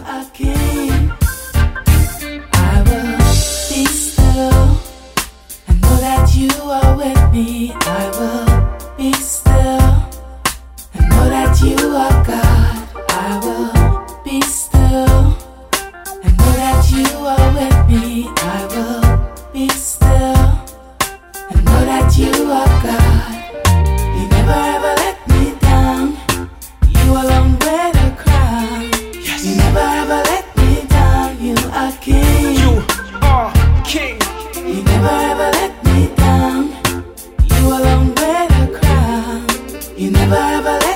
are king. I will be still and know that you are with me. I will be still and know that you are God. I will be still and know that you are with me. I will be still and know that you are God. You never ever let me down. You alone wear the crown. Yes. You never ever let me down. You are king. You are king. You never ever let me down. You alone wear the crown. You never ever let